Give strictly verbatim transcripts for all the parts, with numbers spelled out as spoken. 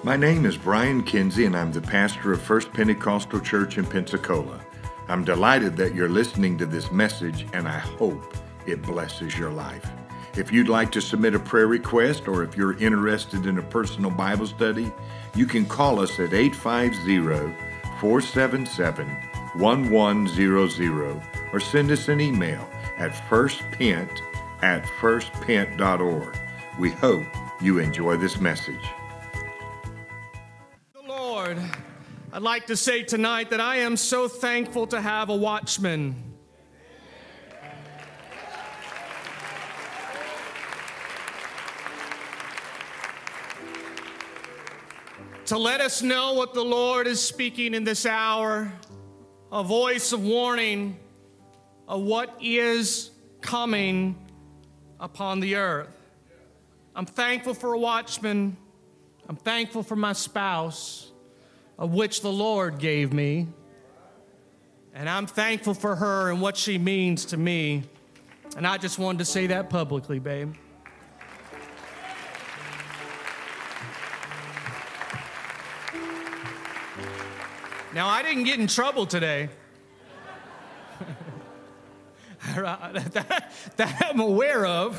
My name is Brian Kinsey, and I'm the pastor of First Pentecostal Church in Pensacola. I'm delighted that you're listening to this message, and I hope it blesses your life. If you'd like to submit a prayer request, or if you're interested in a personal Bible study, you can call us at eight five zero, four seven seven, one one zero zero or send us an email at firstpent at firstpent dot org. We hope you enjoy this message. Lord, I'd like to say tonight that I am so thankful to have a watchman. To let us know what the Lord is speaking in this hour, a voice of warning of what is coming upon the earth. I'm thankful for a watchman. I'm thankful for my spouse, of which the Lord gave me. And I'm thankful for her and what she means to me. And I just wanted to say that publicly, babe. Now, I didn't get in trouble today. that, that I'm aware of.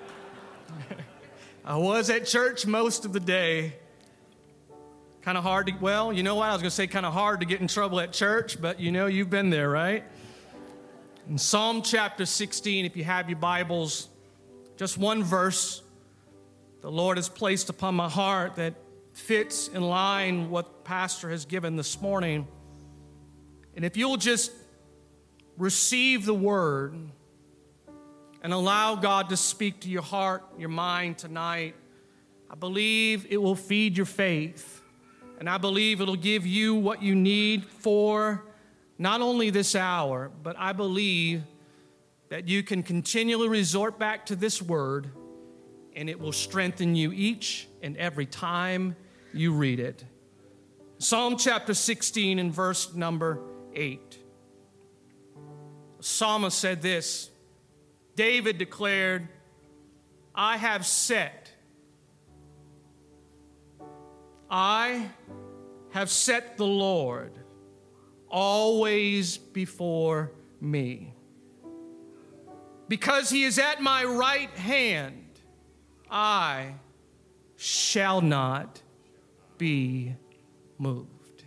I was at church most of the day. Kind of hard to, well, you know what? I was going to say kind of hard to get in trouble at church, but you know, you've been there, right? In Psalm chapter sixteen, if you have your Bibles, just one verse the Lord has placed upon my heart that fits in line what Pastor has given this morning. And if you'll just receive the word and allow God to speak to your heart, your mind tonight, I believe it will feed your faith. And I believe it'll give you what you need for not only this hour, but I believe that you can continually resort back to this word, and it will strengthen you each and every time you read it. Psalm chapter sixteen and verse number eight. The psalmist said this: David declared, I have set, I have set the Lord always before me. Because he is at my right hand, I shall not be moved.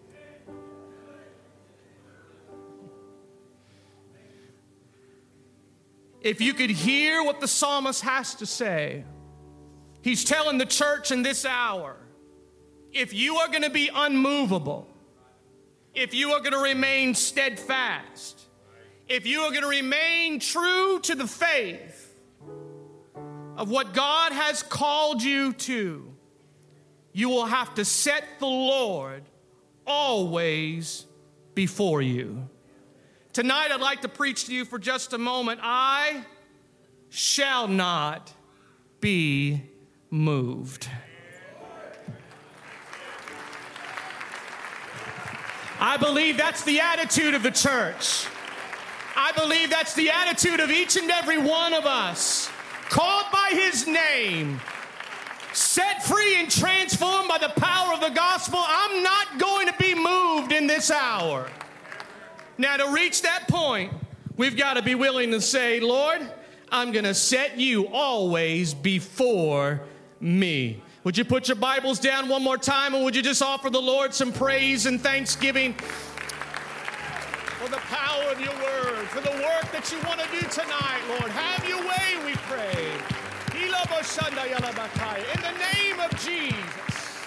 If you could hear what the psalmist has to say, he's telling the church in this hour, if you are going to be unmovable, if you are going to remain steadfast, if you are going to remain true to the faith of what God has called you to, you will have to set the Lord always before you. Tonight, I'd like to preach to you for just a moment. I shall not be moved. I believe that's the attitude of the church. I believe that's the attitude of each and every one of us, called by his name, set free and transformed by the power of the gospel. I'm not going to be moved in this hour. Now, to reach that point, we've got to be willing to say, Lord, I'm going to set you always before me. Would you put your Bibles down one more time, and would you just offer the Lord some praise and thanksgiving for the power of your word, for the work that you want to do tonight, Lord. Have your way, we pray. In the name of Jesus.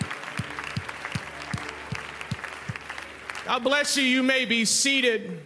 God bless you. You may be seated.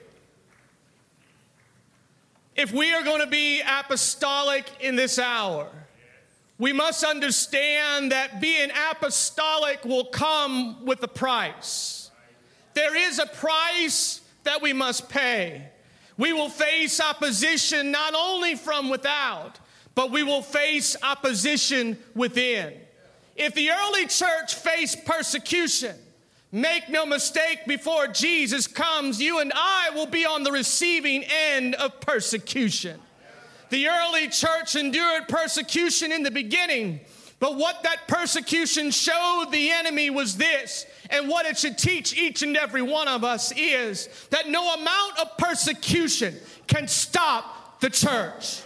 If we are going to be apostolic in this hour, we must understand that being apostolic will come with a price. There is a price that we must pay. We will face opposition not only from without, but we will face opposition within. If the early church faced persecution, make no mistake, before Jesus comes, you and I will be on the receiving end of persecution. The early church endured persecution in the beginning, But what that persecution showed the enemy was this, and what it should teach each and every one of us is that no amount of persecution can stop the church.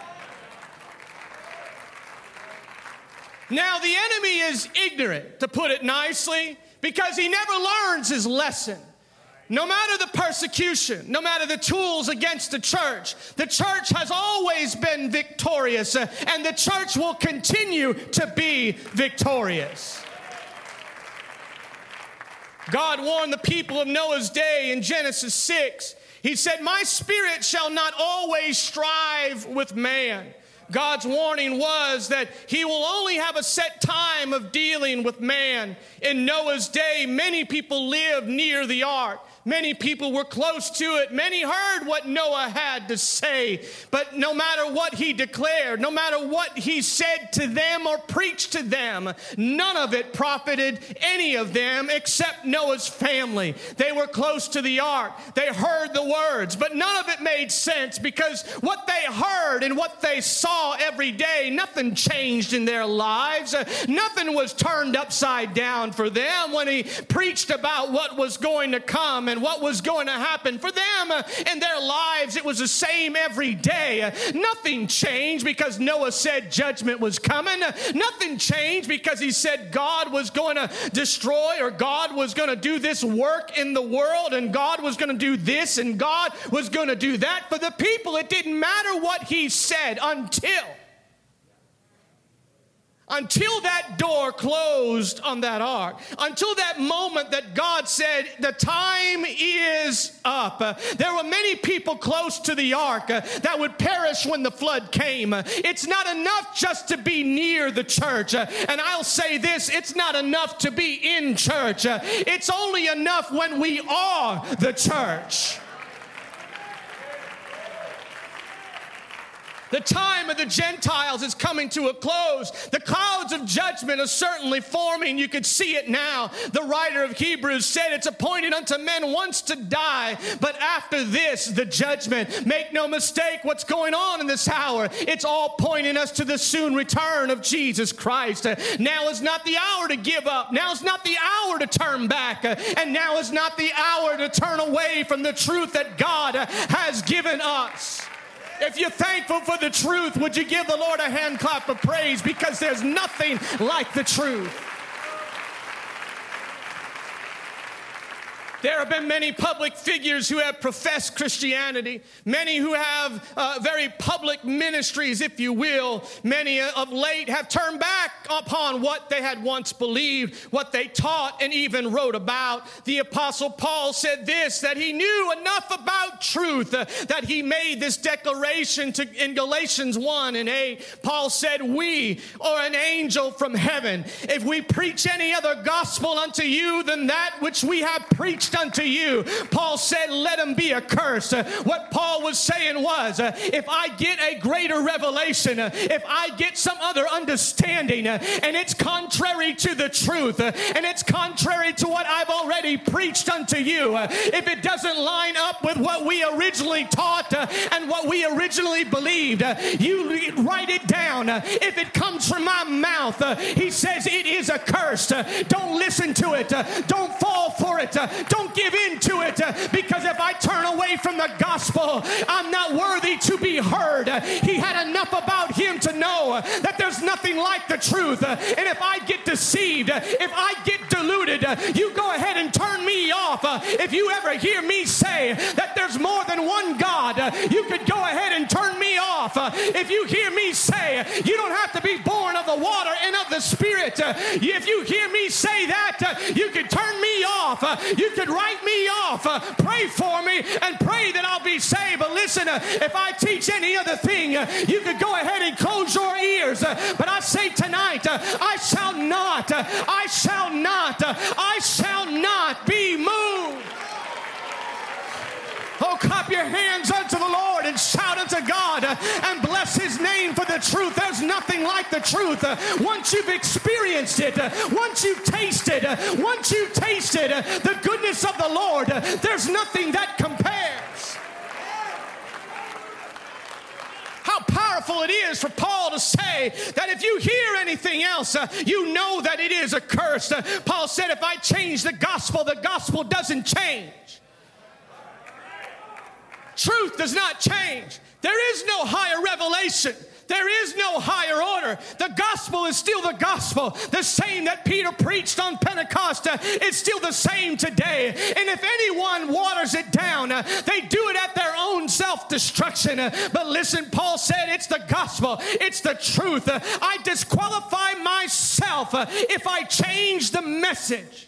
Now, the enemy is ignorant, to put it nicely, because he never learns his lesson. No matter the persecution, no matter the tools against the church, the church has always been victorious, uh, and the church will continue to be victorious. God warned the people of Noah's day in Genesis six. He said, "My spirit shall not always strive with man." God's warning was that he will only have a set time of dealing with man. In Noah's day, many people lived near the ark. Many people were close to it. Many heard what Noah had to say. But no matter what he declared, no matter what he said to them or preached to them, none of it profited any of them except Noah's family. They were close to the ark. They heard the words, but none of it made sense because what they heard and what they saw every day, nothing changed in their lives. Uh, nothing was turned upside down for them when he preached about what was going to come and what was going to happen. For them uh, in their lives, it was the same every day. Uh, nothing changed because Noah said judgment was coming. Uh, nothing changed because he said God was going to destroy, or God was going to do this work in the world, and God was going to do this, and God was going to do that. For the people, it didn't matter what he said until Until that door closed on that ark, until that moment that God said, the time is up. Uh, there were many people close to the ark uh, that would perish when the flood came. Uh, it's not enough just to be near the church. Uh, and I'll say this, it's not enough to be in church. Uh, it's only enough when we are the church. The time of the Gentiles is coming to a close. The clouds of judgment are certainly forming. You could see it now. The writer of Hebrews said it's appointed unto men once to die, but after this, the judgment. Make no mistake what's going on in this hour. It's all pointing us to the soon return of Jesus Christ. Now is not the hour to give up. Now is not the hour to turn back. And now is not the hour to turn away from the truth that God has given us. If you're thankful for the truth, would you give the Lord a hand clap of praise? Because there's nothing like the truth. There have been many public figures who have professed Christianity, many who have uh, very public ministries, if you will. Many of late have turned back upon what they had once believed, what they taught and even wrote about. The Apostle Paul said this, that he knew enough about truth uh, that he made this declaration to, in Galatians one and eight. Paul said, we are an angel from heaven. If we preach any other gospel unto you than that which we have preached unto you, Paul said, let him be accursed. Uh, what Paul was saying was, uh, if I get a greater revelation, uh, if I get some other understanding, uh, and it's contrary to the truth, uh, and it's contrary to what I've already preached unto you, uh, if it doesn't line up with what we originally taught uh, and what we originally believed, uh, you write it down. Uh, if it comes from my mouth, uh, he says it is accursed. Uh, don't listen to it. Uh, don't fall for it. Uh, don't Don't give in to it, uh, because if I turn away from the gospel, I'm not worthy to be heard. Uh, he had enough about him to know uh, that there's nothing like the truth. Uh, and if I get deceived, uh, if I get deluded, uh, you go ahead and turn me off. Uh, if you ever hear me say that there's more than one God, uh, you could go ahead and turn me off. Uh, if you hear me say you don't have to be born of the water and of the Spirit, uh, if you hear me say that, uh, you could turn me off. Uh, you could write me off, uh, pray for me, and pray that I'll be saved. But listen, uh, if I teach any other thing, uh, you could go ahead and close your ears. Uh, but I say tonight, uh, I shall not, uh, I shall not, uh, I shall not be moved. Oh, clap your hands unto the Lord and shout unto God uh, and bless his name for the truth. There's nothing like the truth. Uh, once you've experienced it, uh, once you've tasted, uh, once you've tasted uh, the goodness of the Lord, uh, there's nothing that compares. How powerful it is for Paul to say that if you hear anything else, uh, you know that it is accursed. Uh, Paul said, if I change the gospel, the gospel doesn't change. Truth does not change. There is no higher revelation. There is no higher order. The gospel is still the gospel. The same that Peter preached on Pentecost uh, is still the same today. And if anyone waters it down, uh, they do it at their own self-destruction. Uh, but listen, Paul said it's the gospel. It's the truth. Uh, I disqualify myself uh, if I change the message.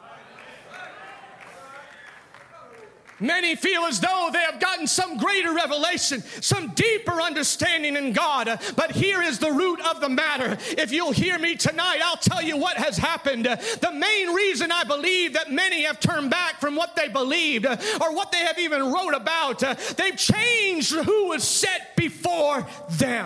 Many feel as though they have gotten some greater revelation, some deeper understanding in God. But here is the root of the matter. If you'll hear me tonight, I'll tell you what has happened. The main reason I believe that many have turned back from what they believed or what they have even wrote about, they've changed who was set before them.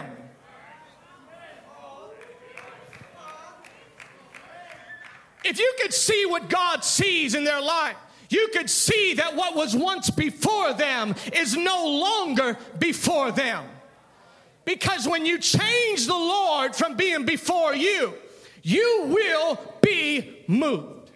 If you could see what God sees in their life, you could see that what was once before them is no longer before them. Because when you change the Lord from being before you, you will be moved.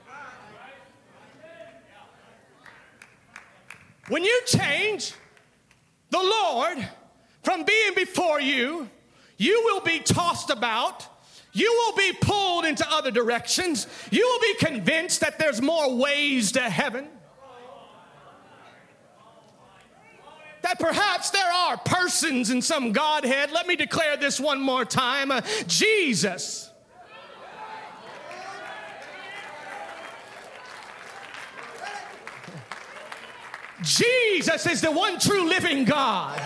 When you change the Lord from being before you, you will be tossed about. You will be pulled into other directions. You will be convinced that there's more ways to heaven. That perhaps there are persons in some Godhead. Let me declare this one more time. Uh, Jesus. Jesus is the one true living God.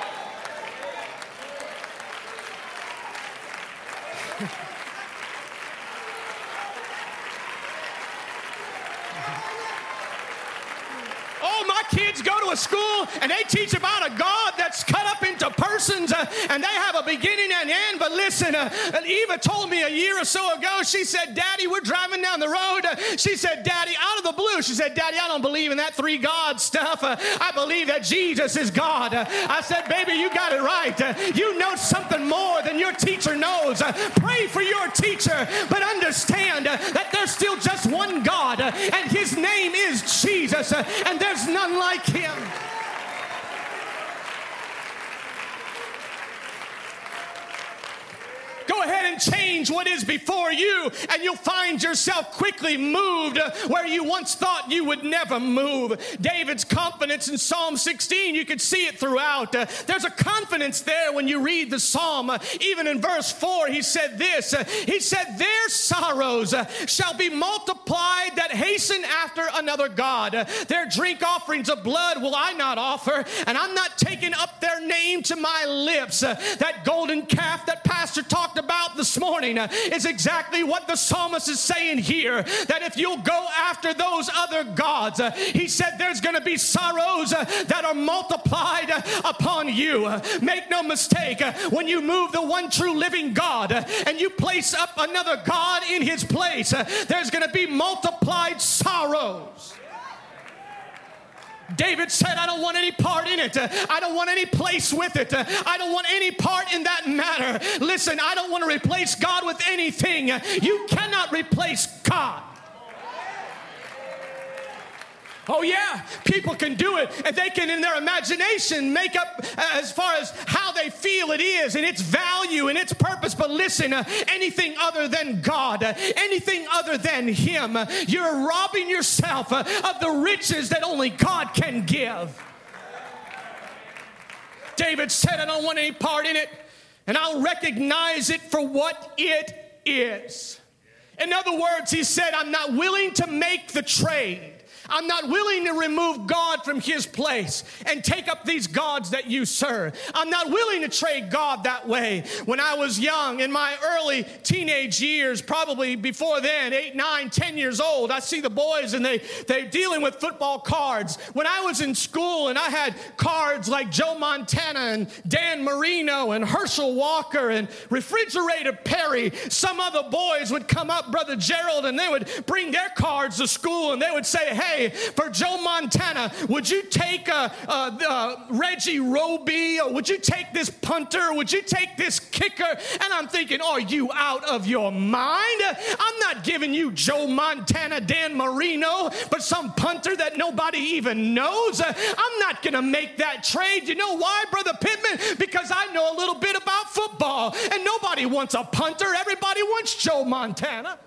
Oh, my kids go to a school and they teach about a God that's cut up into persons uh, and they have a beginning and end. But listen, uh, Eva told me a year or so ago, she said, Daddy, we're driving down the road. Uh, she said, Daddy, out of the blue, she said, Daddy, I don't believe in that three God stuff. Uh, I believe that Jesus is God. Uh, I said, baby, you got it right. Uh, you know something more than your teacher knows. Uh, pray for your teacher, but understand uh, that there's still just one God uh, and his name is Jesus uh, and there's none like him. Go ahead and change what is before you, and you'll find yourself quickly moved where you once thought you would never move. David's confidence in Psalm sixteen, you could see it throughout. Uh, there's a confidence there when you read the psalm. Uh, even in verse four, he said this. Uh, he said, their sorrows uh, shall be multiplied that hasten after another God. Uh, their drink offerings of blood will I not offer, and I'm not taking up their name to my lips. Uh, that golden calf that Pastor talked about this morning uh, is exactly what the psalmist is saying here, that if you'll go after those other gods, uh, he said there's going to be sorrows uh, that are multiplied uh, upon you. Uh, make no mistake, uh, when you move the one true living God uh, and you place up another God in his place, uh, there's going to be multiplied sorrows. David said, I don't want any part in it. I don't want any place with it. I don't want any part in that matter. Listen, I don't want to replace God with anything. You cannot replace God. Oh yeah, people can do it, and they can in their imagination make up uh, as far as how they feel it is and its value and its purpose. But listen, uh, anything other than God, uh, anything other than him, uh, you're robbing yourself uh, of the riches that only God can give. David said, I don't want any part in it, and I'll recognize it for what it is. In other words, he said, I'm not willing to make the trade. I'm not willing to remove God from his place and take up these gods that you serve. I'm not willing to trade God that way. When I was young, in my early teenage years, probably before then, eight, nine, ten years old, I see the boys and they, they're dealing with football cards. When I was in school and I had cards like Joe Montana and Dan Marino and Herschel Walker and Refrigerator Perry, some other boys would come up, Brother Gerald, and they would bring their cards to school and they would say, hey, say for Joe Montana, would you take uh, uh, uh, Reggie Roby, or would you take this punter, would you take this kicker? And I'm thinking, are you out of your mind? I'm not giving you Joe Montana, Dan Marino, but some punter that nobody even knows. I'm not going to make that trade. You know why, Brother Pittman? Because I know a little bit about football, and nobody wants a punter. Everybody wants Joe Montana.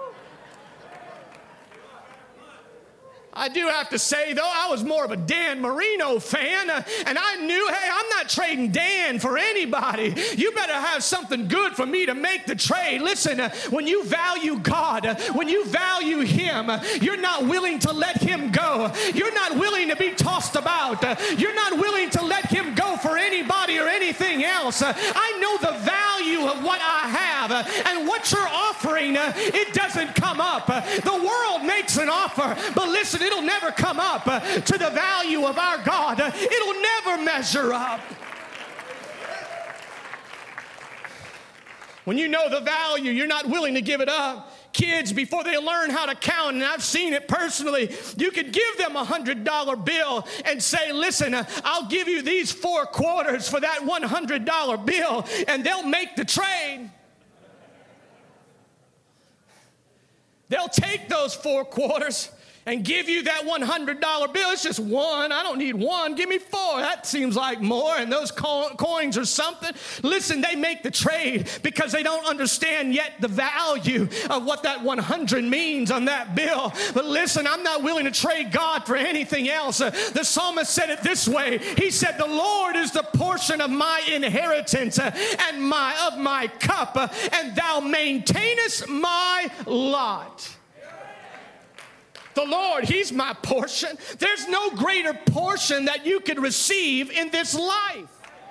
I do have to say, though, I was more of a Dan Marino fan, uh, and I knew, hey, I'm not trading Dan for anybody. You better have something good for me to make the trade. Listen, uh, when you value God, uh, when you value Him, uh, you're not willing to let Him go. You're not willing to be tossed about. Uh, you're not willing to let Him go for anybody or anything else. Uh, I know the value of what I have, uh, and what you're offering, uh, it doesn't come up. Uh, the world makes an offer, but listen, it'll never come up uh, to the value of our God. Uh, it'll never measure up. When you know the value, you're not willing to give it up. Kids, before they learn how to count, and I've seen it personally, you could give them a one hundred dollar bill and say, listen, uh, I'll give you these four quarters for that one hundred dollar bill, and they'll make the trade. They'll take those four quarters and give you that one hundred dollar bill. It's just one. I don't need one. Give me four. That seems like more. And those co- coins or something. Listen, they make the trade because they don't understand yet the value of what that one hundred means on that bill. But listen, I'm not willing to trade God for anything else. Uh, the psalmist said it this way. He said, the Lord is the portion of my inheritance uh, and my of my cup, uh, and thou maintainest my lot. The Lord, He's my portion. There's no greater portion that you could receive in this life.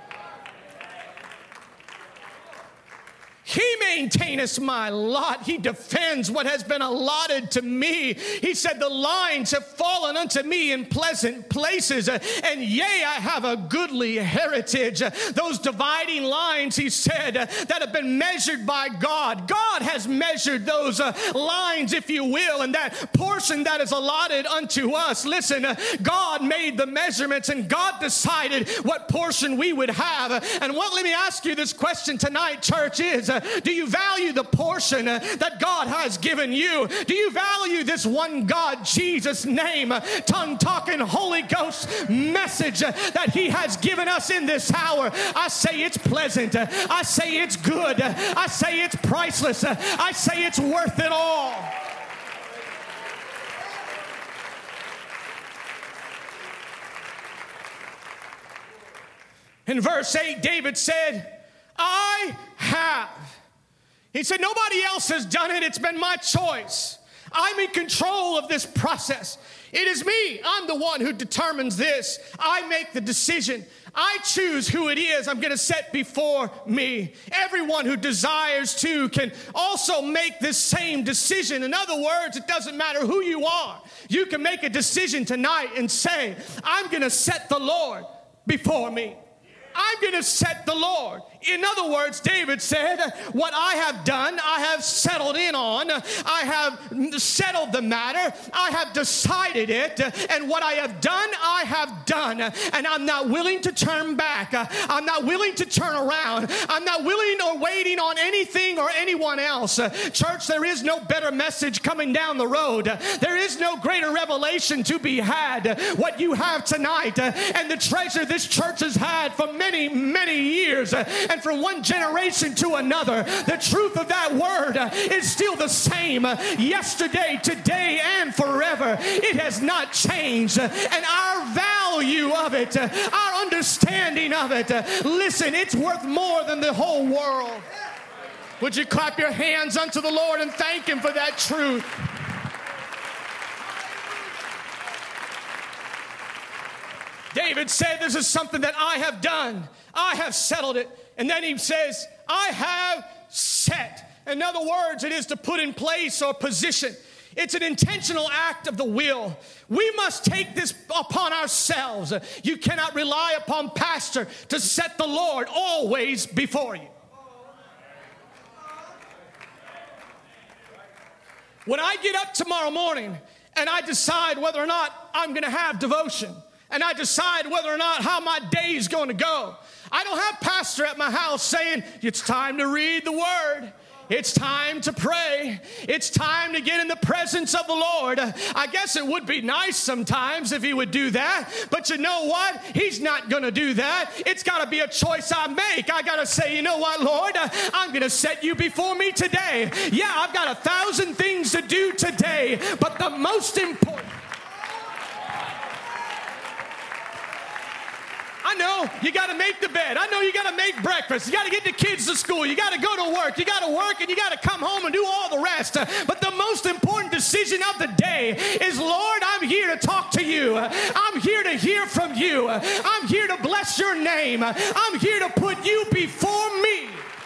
He maintaineth my lot. He defends what has been allotted to me. He said, the lines have fallen unto me in pleasant places, and yea, I have a goodly heritage. Those dividing lines, he said, that have been measured by God. God has measured those lines, if you will, and that portion that is allotted unto us. Listen, God made the measurements, and God decided what portion we would have. And what, let me ask you this question tonight, church, is, do you value the portion uh, that God has given you? Do you value this one God, Jesus' name, uh, tongue-talking Holy Ghost message uh, that He has given us in this hour? I say it's pleasant. Uh, I say it's good. Uh, I say it's priceless. Uh, I say it's worth it all. In verse eight, David said, I have. He said, nobody else has done it. It's been my choice. I'm in control of this process. It is me. I'm the one who determines this. I make the decision. I choose who it is I'm going to set before me. Everyone who desires to can also make this same decision. In other words, it doesn't matter who you are. You can make a decision tonight and say, I'm going to set the Lord before me. I'm going to set the Lord. In other words, David said, what I have done, I have settled in on. I have settled the matter. I have decided it. And what I have done, I have done. And I'm not willing to turn back. I'm not willing to turn around. I'm not willing or waiting on anything or anyone else. Church, there is no better message coming down the road. There is no greater revelation to be had. What you have tonight and the treasure this church has had for many, many years. And from one generation to another, the truth of that word is still the same yesterday, today, and forever. It has not changed. And our value of it, our understanding of it, listen, it's worth more than the whole world. Would you clap your hands unto the Lord and thank Him for that truth? David said, this is something that I have done. I have settled it. And then he says, I have set. In other words, it is to put in place or position. It's an intentional act of the will. We must take this upon ourselves. You cannot rely upon pastor to set the Lord always before you. When I get up tomorrow morning and I decide whether or not I'm going to have devotion, and I decide whether or not how my day is going to go. I don't have pastor at my house saying, it's time to read the Word. It's time to pray. It's time to get in the presence of the Lord. I guess it would be nice sometimes if he would do that. But you know what? He's not going to do that. It's got to be a choice I make. I got to say, you know what, Lord? I'm going to set you before me today. Yeah, I've got a thousand things to do today. But the most important... I know you got to make the bed. I know you got to make breakfast. You got to get the kids to school. You got to go to work. You got to work and you got to come home and do all the rest. But the most important decision of the day is, Lord, I'm here to talk to you. I'm here to hear from you. I'm here to bless your name. I'm here to put you before me.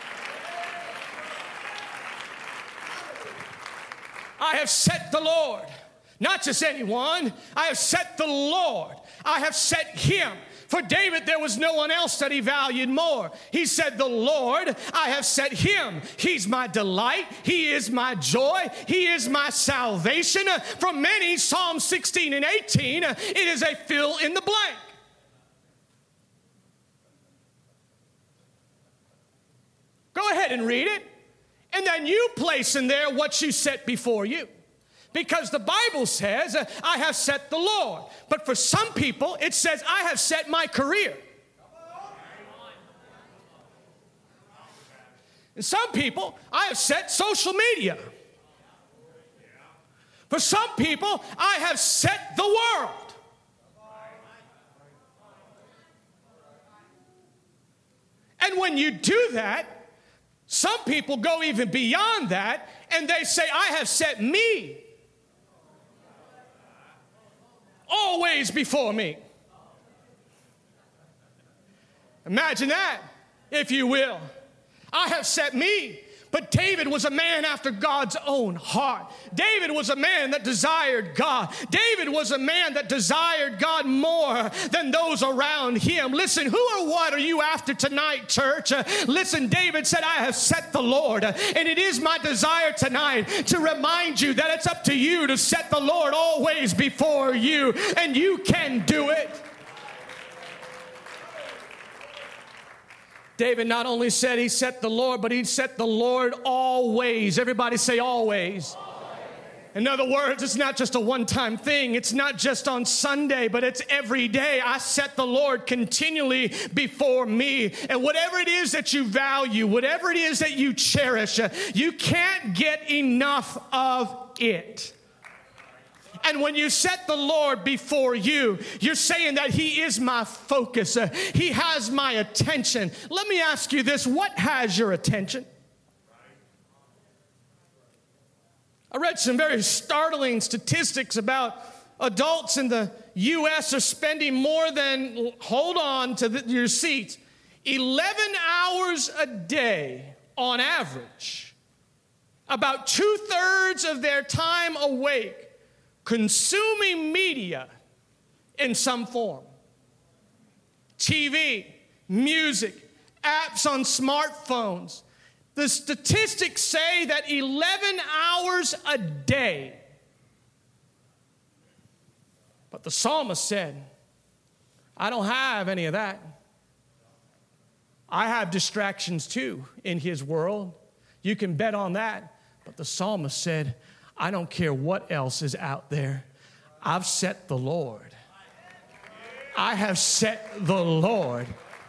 I have set the Lord, not just anyone. I have set the Lord. I have set him. For David, there was no one else that he valued more. He said, the Lord, I have set him. He's my delight. He is my joy. He is my salvation. For many, Psalm sixteen and eighteen, it is a fill in the blank. Go ahead and read it. And then you place in there what you set before you. Because the Bible says, I have set the Lord. But for some people, it says, I have set my career. And some people, I have set social media. For some people, I have set the world. And when you do that, some people go even beyond that, and they say, I have set me always before me. Imagine that, if you will. I have set me. But David was a man after God's own heart. David was a man that desired God. David was a man that desired God more than those around him. Listen, who or what are you after tonight, church? Uh, listen, David said, I have set the Lord. Uh, and it is my desire tonight to remind you that it's up to you to set the Lord always before you. And you can do it. David not only said he set the Lord, but he set the Lord always. Everybody say always. Always. In other words, it's not just a one-time thing. It's not just on Sunday, but it's every day. I set the Lord continually before me. And whatever it is that you value, whatever it is that you cherish, you can't get enough of it. And when you set the Lord before you, you're saying that he is my focus. Uh, he has my attention. Let me ask you this. What has your attention? I read some very startling statistics about adults in the U S are spending more than, hold on to the, your seats, eleven hours a day on average. About two-thirds of their time awake consuming media in some form. T V, music, apps on smartphones. The statistics say that eleven hours a day. But the psalmist said, I don't have any of that. I have distractions too in his world. You can bet on that. But the psalmist said, I don't care what else is out there. I've set the Lord. I have set the Lord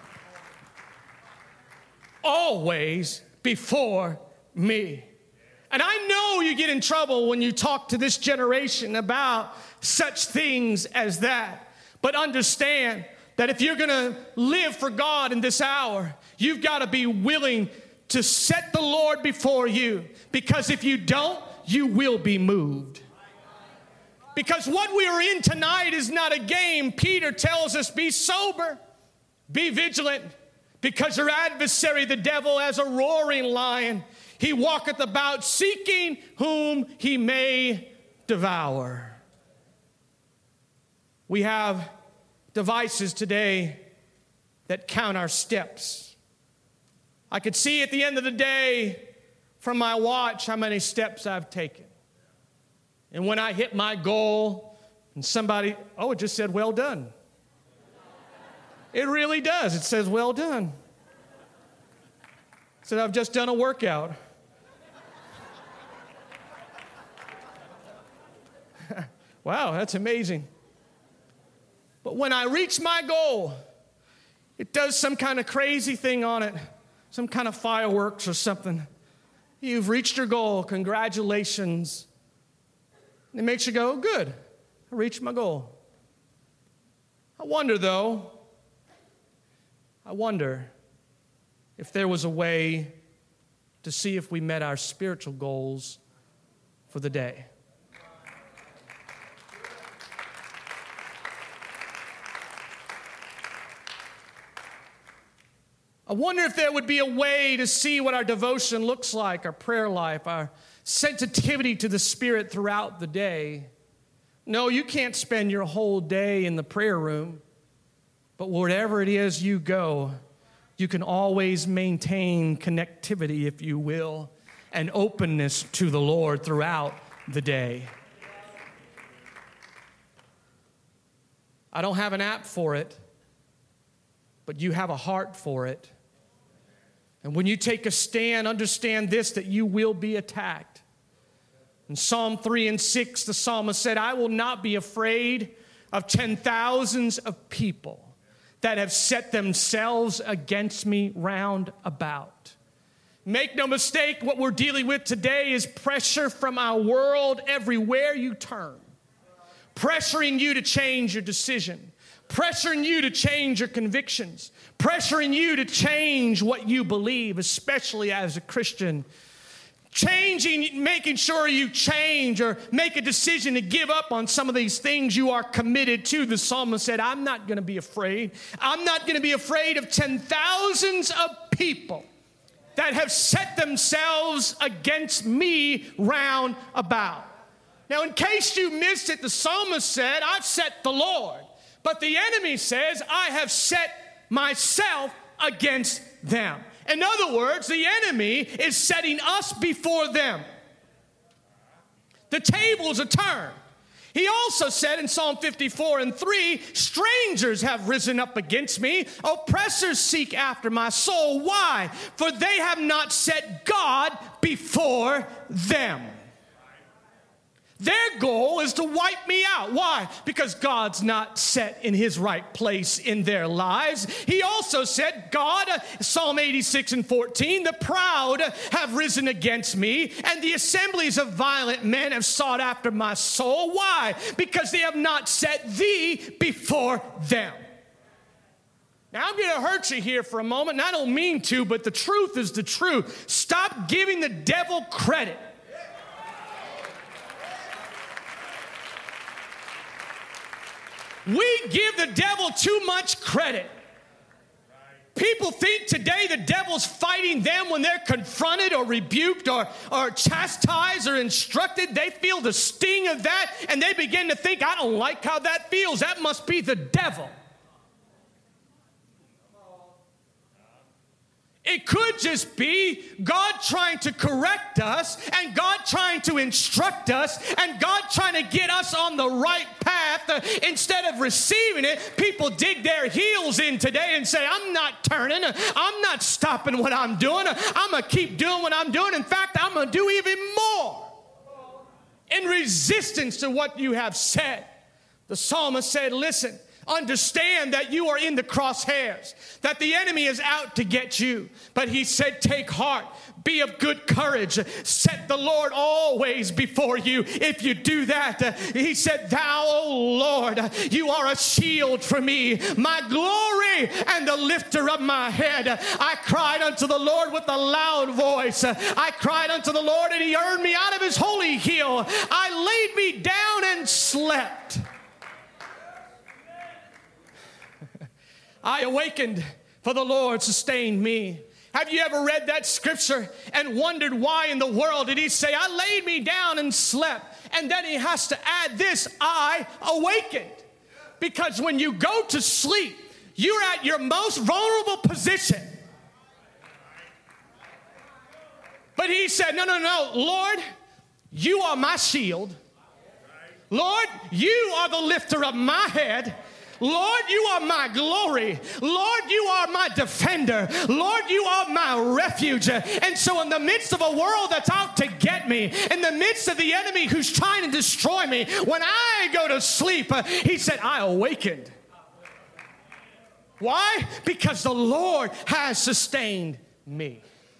always before me. And I know you get in trouble when you talk to this generation about such things as that. But understand that if you're going to live for God in this hour, you've got to be willing to set the Lord before you. Because if you don't, you will be moved. Because what we are in tonight is not a game. Peter tells us, be sober, be vigilant, because your adversary, the devil, as a roaring lion, he walketh about seeking whom he may devour. We have devices today that count our steps. I could see at the end of the day from my watch how many steps I've taken. And when I hit my goal and somebody, oh, it just said, well done. It really does. It says, well done. It said, I've just done a workout. Wow, that's amazing. But when I reach my goal, it does some kind of crazy thing on it, some kind of fireworks or something. You've reached your goal. Congratulations. It makes you go, good, I reached my goal. I wonder, though, I wonder if there was a way to see if we met our spiritual goals for the day. I wonder if there would be a way to see what our devotion looks like, our prayer life, our sensitivity to the Spirit throughout the day. No, you can't spend your whole day in the prayer room, but wherever it is you go, you can always maintain connectivity, if you will, and openness to the Lord throughout the day. I don't have an app for it, but you have a heart for it. And when you take a stand, understand this, that you will be attacked. In Psalm three and six, the psalmist said, I will not be afraid of ten thousands of people that have set themselves against me round about. Make no mistake, what we're dealing with today is pressure from our world everywhere you turn. Pressuring you to change your decision. Pressuring you to change your convictions. Pressuring you to change what you believe, especially as a Christian. Changing, making sure you change or make a decision to give up on some of these things you are committed to. The psalmist said, I'm not going to be afraid. I'm not going to be afraid of ten thousands of people that have set themselves against me round about. Now, in case you missed it, the psalmist said, I've set the Lord. But the enemy says, I have set myself against them. In other words, the enemy is setting us before them. The tables are turned. He also said in Psalm fifty-four and three, strangers have risen up against me. Oppressors seek after my soul. Why? For they have not set God before them. Their goal is to wipe me out. Why? Because God's not set in his right place in their lives. He also said, God, Psalm eighty-six and fourteen, the proud have risen against me, and the assemblies of violent men have sought after my soul. Why? Because they have not set thee before them. Now, I'm going to hurt you here for a moment, and I don't mean to, but the truth is the truth. Stop giving the devil credit. We give the devil too much credit. People think today the devil's fighting them when they're confronted or rebuked or, or chastised or instructed. They feel the sting of that, and they begin to think, I don't like how that feels. That must be the devil. It could just be God trying to correct us and God trying to instruct us and God trying to get us on the right path. Uh, instead of receiving it, people dig their heels in today and say, I'm not turning. I'm not stopping what I'm doing. I'm going to keep doing what I'm doing. In fact, I'm going to do even more in resistance to what you have said. The psalmist said, listen, understand that you are in the crosshairs, that the enemy is out to get you. But he said, take heart, be of good courage, set the Lord always before you. If you do that, uh, he said, thou, O Lord, you are a shield for me, my glory and the lifter of my head. I cried unto the Lord with a loud voice. I cried unto the Lord, and he heard me out of his holy hill. I laid me down and slept. I awakened, for the Lord sustained me. Have you ever read that scripture and wondered why in the world did he say, I laid me down and slept? And then he has to add this, I awakened. Because when you go to sleep, you're at your most vulnerable position. But he said, no, no, no, Lord, you are my shield. Lord, you are the lifter of my head. Lord, you are my glory. Lord, you are my defender. Lord, you are my refuge. And so in the midst of a world that's out to get me, in the midst of the enemy who's trying to destroy me, when I go to sleep, he said, I awakened. Why? Because the Lord has sustained me.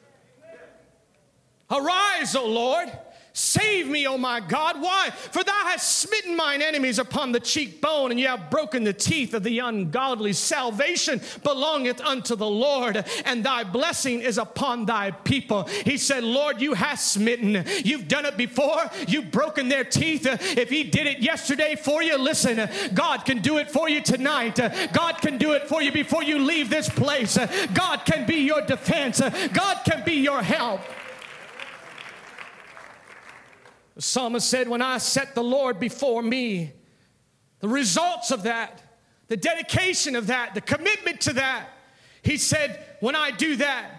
Arise, O Lord. Save me, O my God. Why? For thou hast smitten mine enemies upon the cheekbone, and you have broken the teeth of the ungodly. Salvation belongeth unto the Lord, and thy blessing is upon thy people. He said, Lord, you have smitten. You've done it before. You've broken their teeth. If he did it yesterday for you, listen, God can do it for you tonight. God can do it for you before you leave this place. God can be your defense. God can be your help. The psalmist said, when I set the Lord before me, the results of that, the dedication of that, the commitment to that, he said, when I do that,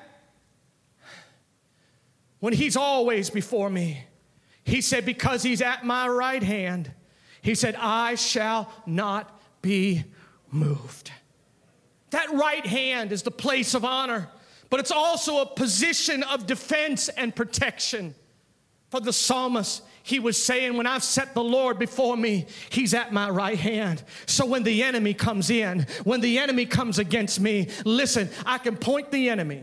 when he's always before me, he said, because he's at my right hand, he said, I shall not be moved. That right hand is the place of honor, but it's also a position of defense and protection. For the psalmist, he was saying, when I've set the Lord before me, he's at my right hand. So when the enemy comes in, when the enemy comes against me, listen, I can point the enemy.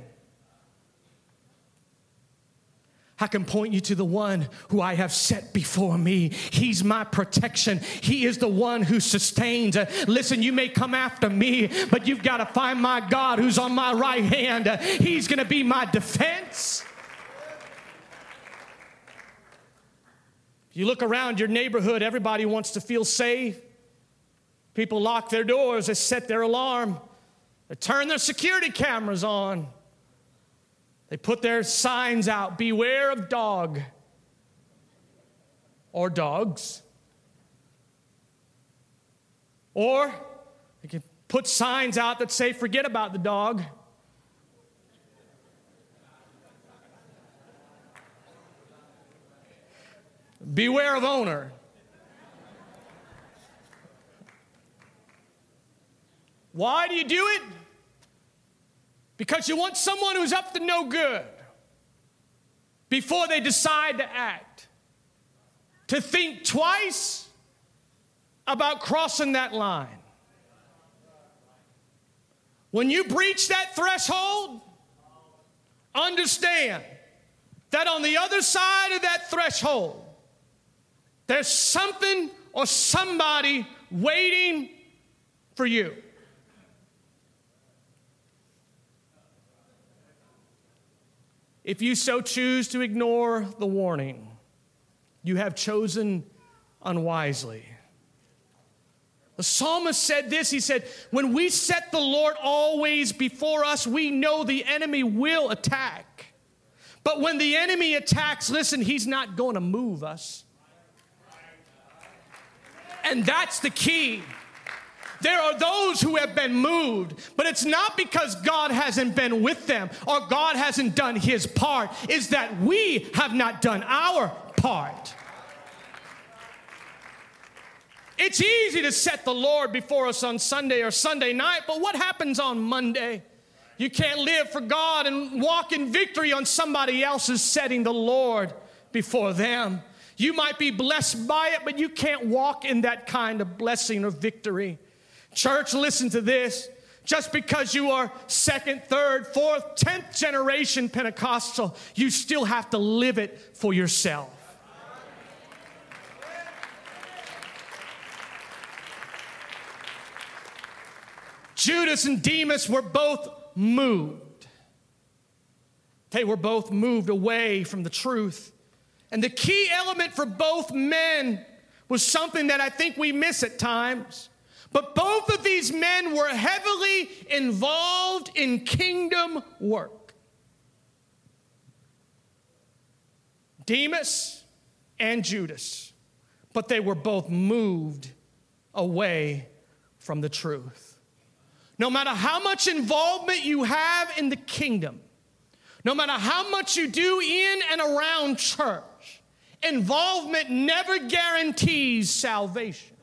I can point you to the one who I have set before me. He's my protection. He is the one who sustains. Uh, listen, you may come after me, but you've got to find my God who's on my right hand. Uh, he's going to be my defense. You look around your neighborhood, everybody wants to feel safe. People lock their doors, they set their alarm, they turn their security cameras on. They put their signs out, beware of dog or dogs. Or they can put signs out that say, forget about the dog. Beware of owner. Why do you do it? Because you want someone who's up to no good before they decide to act, to think twice about crossing that line. When you breach that threshold, understand that on the other side of that threshold, there's something or somebody waiting for you. If you so choose to ignore the warning, you have chosen unwisely. The psalmist said this, he said, when we set the Lord always before us, we know the enemy will attack. But when the enemy attacks, listen, he's not going to move us. And that's the key. There are those who have been moved, but it's not because God hasn't been with them or God hasn't done his part. It's that we have not done our part. It's easy to set the Lord before us on Sunday or Sunday night, but what happens on Monday? You can't live for God and walk in victory on somebody else's setting the Lord before them. You might be blessed by it, but you can't walk in that kind of blessing or victory. Church, listen to this. Just because you are second, third, fourth, tenth generation Pentecostal, you still have to live it for yourself. Judas and Demas were both moved. They were both moved away from the truth. And the key element for both men was something that I think we miss at times. But both of these men were heavily involved in kingdom work. Demas and Judas. But they were both moved away from the truth. No matter how much involvement you have in the kingdom, no matter how much you do in and around church, involvement never guarantees salvation.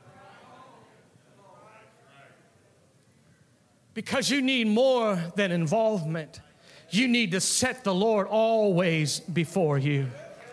Because you need more than involvement. You need to set the Lord always before you.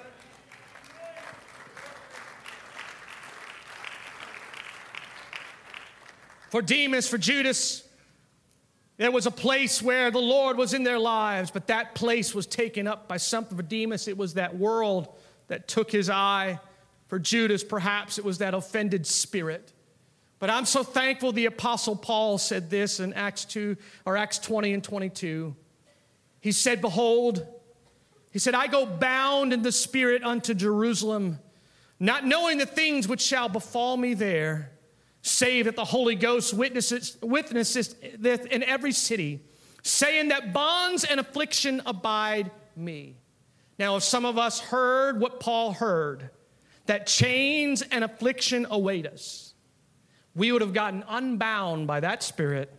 For Demas, for Judas, there was a place where the Lord was in their lives, but that place was taken up by something. For Demas, it was that world that took his eye. For Judas, perhaps it was that offended spirit. But I'm so thankful the Apostle Paul said this in Acts two, or Acts twenty and twenty-two. He said, behold, he said, I go bound in the spirit unto Jerusalem, not knowing the things which shall befall me there, save that the Holy Ghost witnesses, witnesses in every city, saying that bonds and affliction abide me. Now, if some of us heard what Paul heard, that chains and affliction await us, we would have gotten unbound by that spirit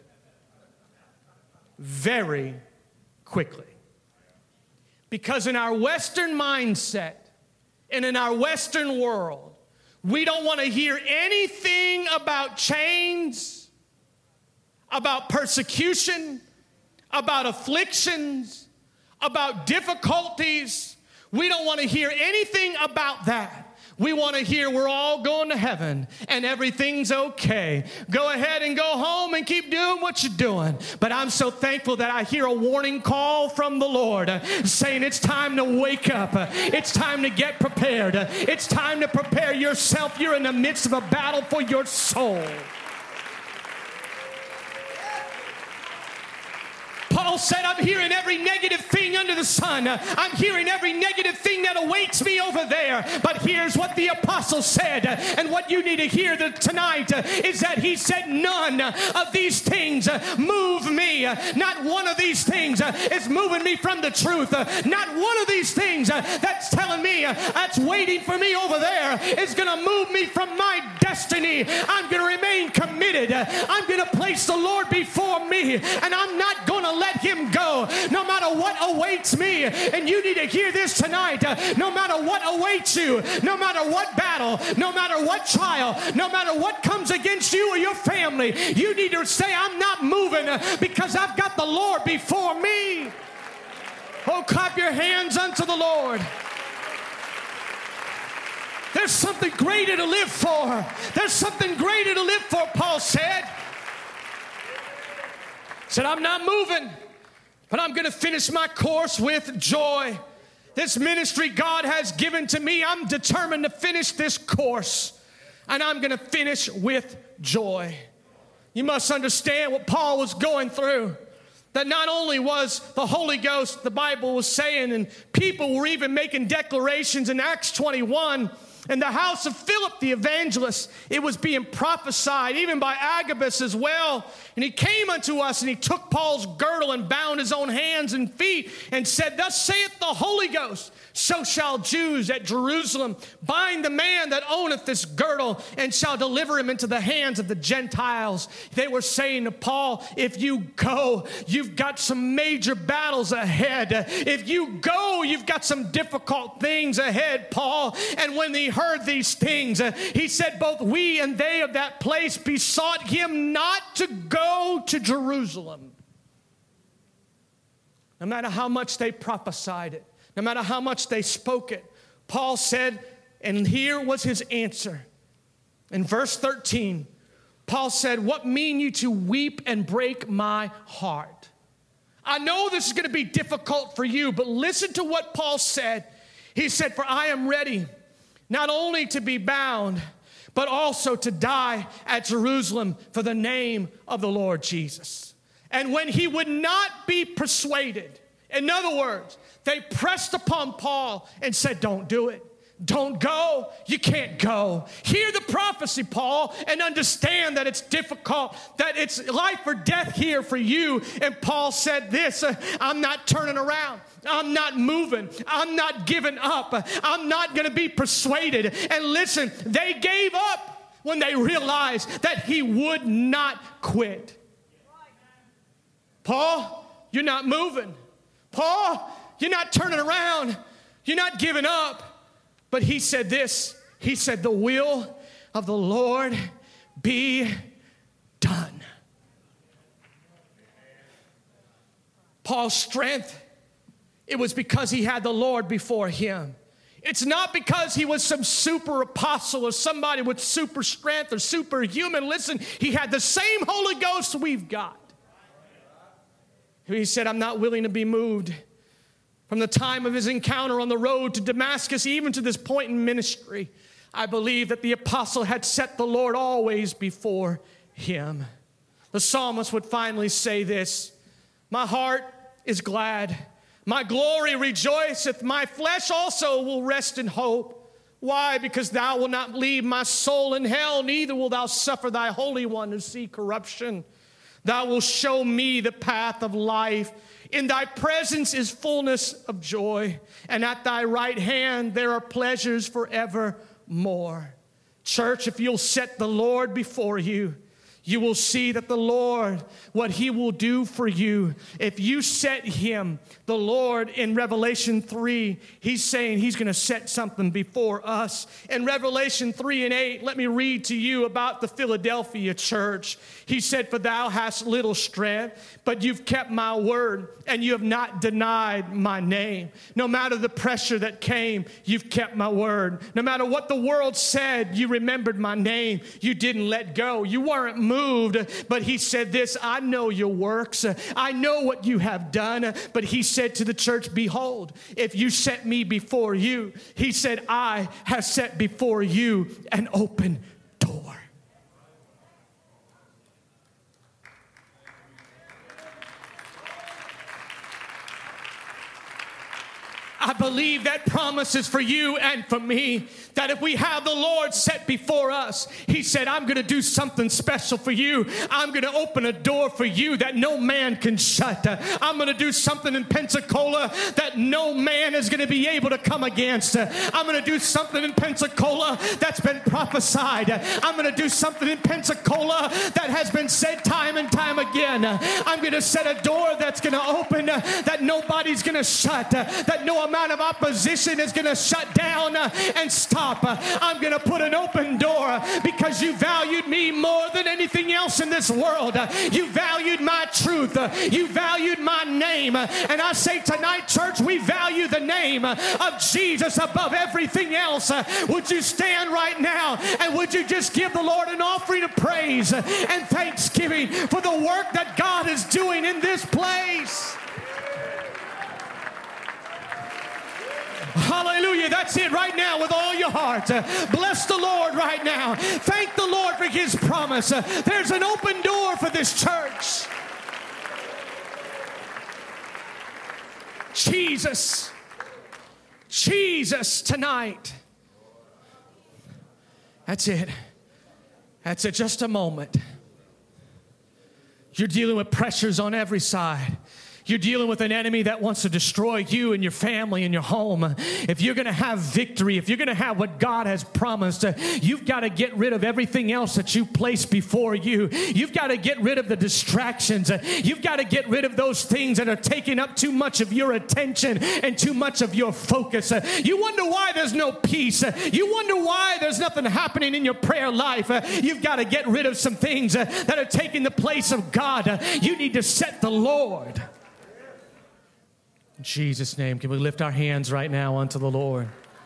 very quickly. Because in our Western mindset and in our Western world, we don't want to hear anything about chains, about persecution, about afflictions, about difficulties. We don't want to hear anything about that. We want to hear we're all going to heaven and everything's okay. Go ahead and go home and keep doing what you're doing. But I'm so thankful that I hear a warning call from the Lord uh, saying it's time to wake up. Uh, it's time to get prepared. Uh, it's time to prepare yourself. You're in the midst of a battle for your soul. Paul said, I'm hearing every negative thing under the sun. I'm hearing every negative thing that awaits me over there. But here's what the apostle said, and what you need to hear tonight is that he said, none of these things move me. Not one of these things is moving me from the truth. Not one of these things that's telling me, that's waiting for me over there, is going to move me from my destiny. I'm going to remain committed. I'm going to place the Lord before me, and I'm not going to let him go no matter what awaits me. And you need to hear this tonight. No matter what awaits you, no matter what battle, no matter what trial, no matter what comes against you or your family, you need to say, I'm not moving because I've got the Lord before me. Oh, clap your hands unto the Lord. There's something greater to live for. There's something greater to live for, Paul said. Said, I'm not moving, but I'm going to finish my course with joy. This ministry God has given to me, I'm determined to finish this course, and I'm going to finish with joy. You must understand what Paul was going through. That not only was the Holy Ghost, the Bible was saying, and people were even making declarations in Acts twenty-one. In the house of Philip the evangelist, it was being prophesied, even by Agabus as well. And he came unto us, and he took Paul's girdle and bound his own hands and feet and said, thus saith the Holy Ghost, so shall Jews at Jerusalem bind the man that owneth this girdle and shall deliver him into the hands of the Gentiles. They were saying to Paul, if you go, you've got some major battles ahead. If you go, you've got some difficult things ahead, Paul. And when he heard these things, uh, he said, both we and they of that place besought him not to go to Jerusalem. No matter how much they prophesied it, no matter how much they spoke it, Paul said, and here was his answer. In verse thirteen, Paul said, what mean you to weep and break my heart? I know this is going to be difficult for you, but listen to what Paul said. He said, for I am ready not only to be bound, but also to die at Jerusalem for the name of the Lord Jesus. And when he would not be persuaded, in other words, they pressed upon Paul and said, don't do it. Don't go. You can't go. Hear the prophecy, Paul, and understand that it's difficult, that it's life or death here for you. And Paul said this, uh, I'm not turning around. I'm not moving. I'm not giving up. I'm not going to be persuaded. And listen, they gave up when they realized that he would not quit. Paul, you're not moving. Paul, you're not turning around. You're not giving up. But he said this. He said, the will of the Lord be done. Paul's strength, it was because he had the Lord before him. It's not because he was some super apostle or somebody with super strength or superhuman. Listen, he had the same Holy Ghost we've got. He said, I'm not willing to be moved. From the time of his encounter on the road to Damascus, even to this point in ministry, I believe that the apostle had set the Lord always before him. The psalmist would finally say this, my heart is glad, my glory rejoiceth, my flesh also will rest in hope. Why? Because thou wilt not leave my soul in hell, neither wilt thou suffer thy Holy One to see corruption. Thou wilt show me the path of life. In thy presence is fullness of joy, and at thy right hand there are pleasures forevermore. Church, if you'll set the Lord before you, you will see that the Lord, what he will do for you. If you set him, the Lord, in Revelation three, he's saying he's going to set something before us. In Revelation three and eight, let me read to you about the Philadelphia church. He said, for thou hast little strength, but you've kept my word, and you have not denied my name. No matter the pressure that came, you've kept my word. No matter what the world said, you remembered my name. You didn't let go. You weren't moved, but he said this, I know your works. I know what you have done. But he said to the church, behold, if you set me before you, he said, I have set before you an open door. I believe that promise is for you and for me, that if we have the Lord set before us, he said, I'm going to do something special for you. I'm going to open a door for you that no man can shut. I'm going to do something in Pensacola that no man is going to be able to come against. I'm going to do something in Pensacola that's been prophesied. I'm going to do something in Pensacola that has been said time and time again. I'm going to set a door that's going to open that nobody's going to shut, that no amount of opposition is going to shut down and stop. I'm going to put an open door because you valued me more than anything else in this world. You valued my truth. You valued my name. And I say tonight, church, we value the name of Jesus above everything else. Would you stand right now and would you just give the Lord an offering of praise and thanksgiving for the work that God is doing in this place? Hallelujah. That's it right now with all your heart. Uh, bless the Lord right now. Thank the Lord for his promise. Uh, there's an open door for this church. Jesus. Jesus tonight. That's it. That's it. Just a moment. You're dealing with pressures on every side. You're dealing with an enemy that wants to destroy you and your family and your home. If you're going to have victory, if you're going to have what God has promised, uh, you've got to get rid of everything else that you place before you. You've got to get rid of the distractions. Uh, you've got to get rid of those things that are taking up too much of your attention and too much of your focus. Uh, you wonder why there's no peace. Uh, you wonder why there's nothing happening in your prayer life. Uh, you've got to get rid of some things uh, that are taking the place of God. Uh, you need to set the Lord. In Jesus' name, can we lift our hands right now unto the Lord?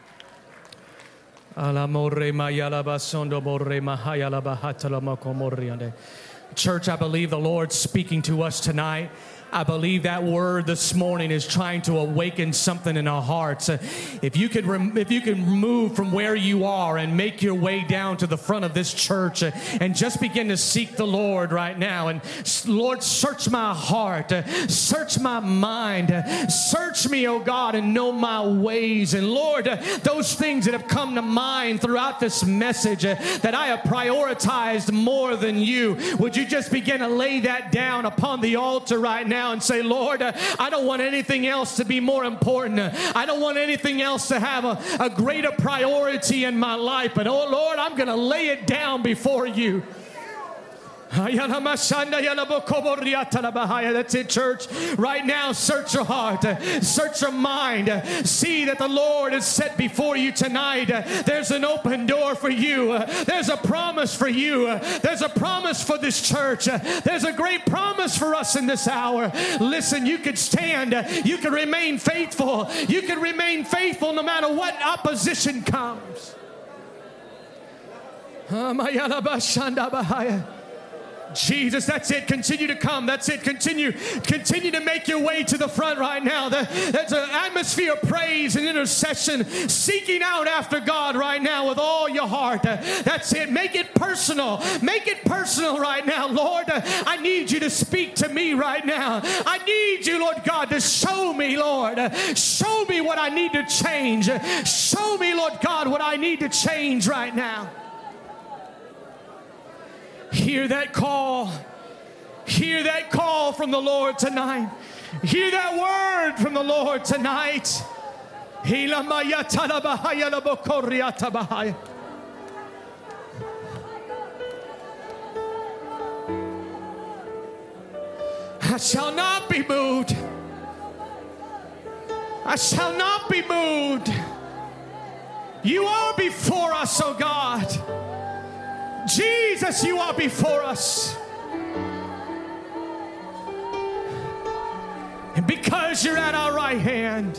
Church, I believe the Lord's speaking to us tonight. I believe that word this morning is trying to awaken something in our hearts. Uh, if you could, rem- if you can move from where you are and make your way down to the front of this church uh, and just begin to seek the Lord right now. And Lord, search my heart, uh, search my mind, uh, search me, oh God, and know my ways. And Lord, uh, those things that have come to mind throughout this message uh, that I have prioritized more than you, would you just begin to lay that down upon the altar right now? And say, Lord, uh, I don't want anything else to be more important. Uh, I don't want anything else to have a, a greater priority in my life. But, oh, Lord, I'm going to lay it down before you. That's it, church. Right now, search your heart, search your mind. See that the Lord is set before you tonight. There's an open door for you. There's a promise for you. There's a promise for this church. There's a great promise for us in this hour. Listen, you can stand. You can remain faithful. You can remain faithful no matter what opposition comes. Jesus, that's it. Continue to come. That's it. Continue. Continue to make your way to the front right now. There's an atmosphere of praise and intercession, seeking out after God right now with all your heart. That's it. Make it personal. Make it personal right now. Lord, I need you to speak to me right now. I need you, Lord God, to show me, Lord. Show me what I need to change. Show me, Lord God, what I need to change right now. Hear that call. Hear that call from the Lord tonight. Hear that word from the Lord tonight. I shall not be moved. I shall not be moved. You are before us, oh God. Jesus, you are before us. And because you're at our right hand,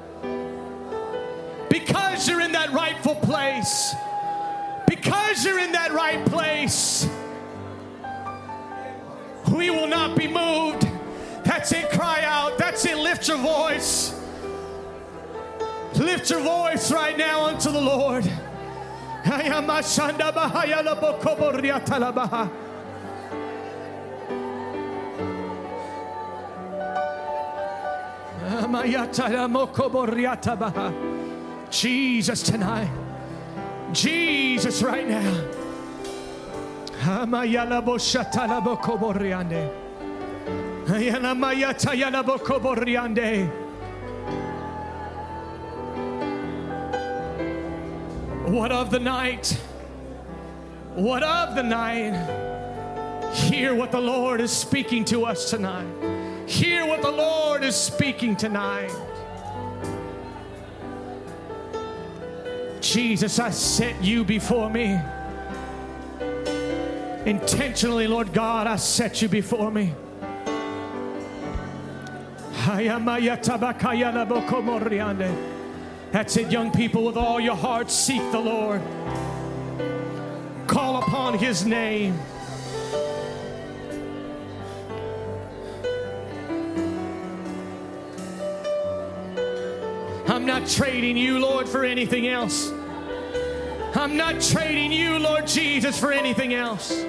because you're in that rightful place, because you're in that right place, we will not be moved. That's it, cry out. That's it, lift your voice. Lift your voice right now unto the Lord. Jesus tonight. Jesus right now. What of the night? What of the night? Hear what the Lord is speaking to us tonight. Hear what the Lord is speaking tonight. Jesus, I set you before me. Intentionally, Lord God, I set you before me. That's it, young people. With all your heart, seek the Lord. Call upon His name. I'm not trading you, Lord, for anything else. I'm not trading you, Lord Jesus, for anything else.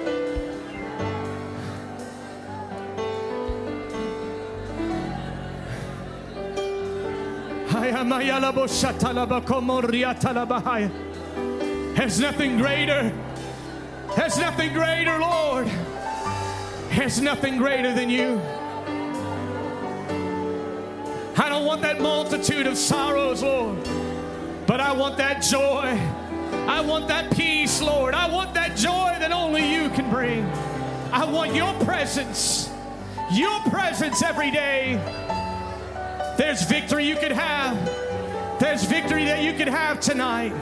There's nothing greater. There's nothing greater, Lord. There's nothing greater than you. I don't want that multitude of sorrows, Lord, but I want that joy. I want that peace, Lord. I want that joy that only you can bring. I want your presence. Your presence every day. There's victory you could have. There's victory that you could have tonight.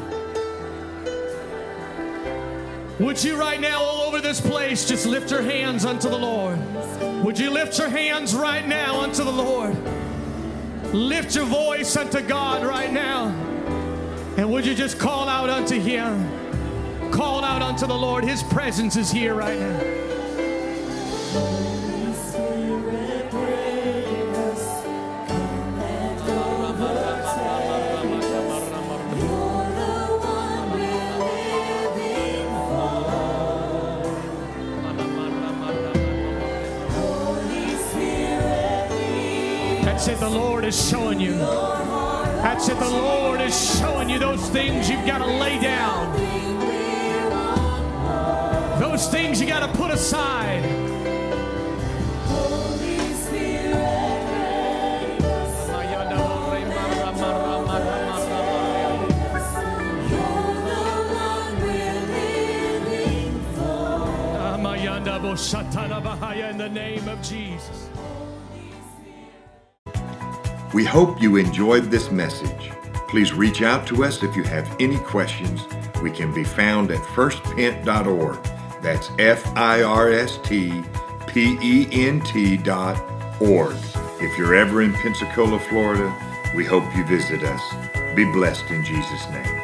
Would you right now all over this place just lift your hands unto the Lord? Would you lift your hands right now unto the Lord? Lift your voice unto God right now. And would you just call out unto Him? Call out unto the Lord. His presence is here right now. That's it, the Lord is showing you. That's it, the Lord is showing you those things you've got to lay down. Those things you got to put aside. Holy Spirit, you're the one we're living for. In the name of Jesus. We hope you enjoyed this message. Please reach out to us if you have any questions. We can be found at first pent dot org. That's F I R S T P E N T dot org. If you're ever in Pensacola, Florida, we hope you visit us. Be blessed in Jesus' name.